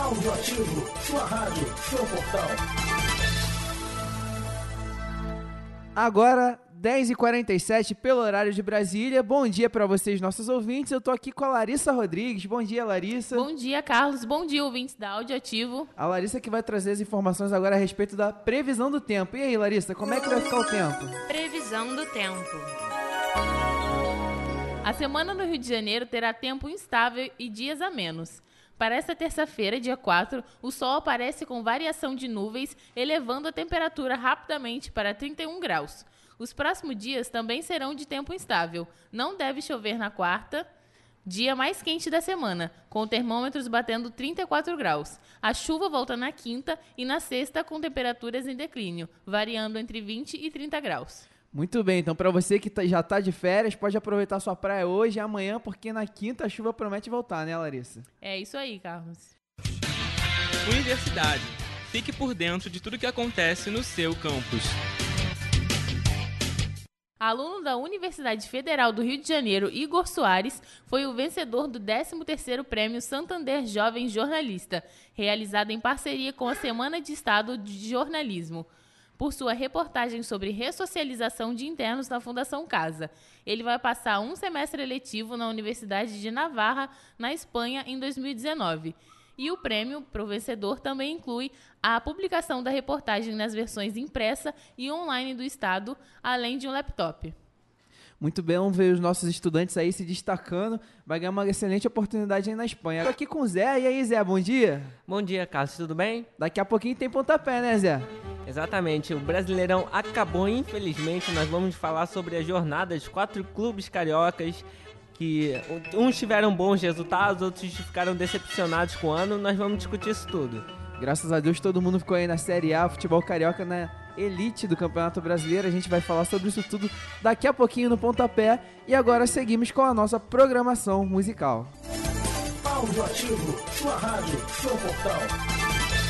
Áudio Ativo, sua rádio, seu portal. Agora, 10h47 pelo horário de Brasília. Bom dia para vocês, nossos ouvintes. Eu tô aqui com a Larissa Rodrigues. Bom dia, Larissa. Bom dia, Carlos. Bom dia, ouvintes da Áudio Ativo. A Larissa que vai trazer as informações agora a respeito da previsão do tempo. E aí, Larissa, como é que vai ficar o tempo? Previsão do tempo. A semana no Rio de Janeiro terá tempo instável e dias a menos. Para esta terça-feira, dia 4, o sol aparece com variação de nuvens, elevando a temperatura rapidamente para 31 graus. Os próximos dias também serão de tempo instável. Não deve chover na quarta, dia mais quente da semana, com termômetros batendo 34 graus. A chuva volta na quinta e na sexta com temperaturas em declínio, variando entre 20 e 30 graus. Muito bem, então para você que já tá de férias, pode aproveitar sua praia hoje e amanhã, porque na quinta a chuva promete voltar, né, Larissa? É isso aí, Carlos. Universidade. Fique por dentro de tudo que acontece no seu campus. Aluno da Universidade Federal do Rio de Janeiro, Igor Soares, foi o vencedor do 13º Prêmio Santander Jovem Jornalista, realizado em parceria com a Semana de Estado de Jornalismo, por sua reportagem sobre ressocialização de internos na Fundação Casa. Ele vai passar um semestre letivo na Universidade de Navarra, na Espanha, em 2019. E o prêmio para o vencedor também inclui a publicação da reportagem nas versões impressa e online do Estado, além de um laptop. Muito bem, vamos ver os nossos estudantes aí se destacando. Vai ganhar uma excelente oportunidade aí na Espanha. Estou aqui com o Zé. E aí, Zé, bom dia? Bom dia, Carlos. Tudo bem? Daqui a pouquinho tem pontapé, né, Zé? Exatamente. O Brasileirão acabou, infelizmente. Nós vamos falar sobre a jornada dos 4 clubes cariocas, que uns tiveram bons resultados, outros ficaram decepcionados com o ano. Nós vamos discutir isso tudo. Graças a Deus todo mundo ficou aí na Série A, futebol carioca na elite do Campeonato Brasileiro. A gente vai falar sobre isso tudo daqui a pouquinho no Pontapé. E agora seguimos com a nossa programação musical. Áudio Ativo, sua rádio, seu portal.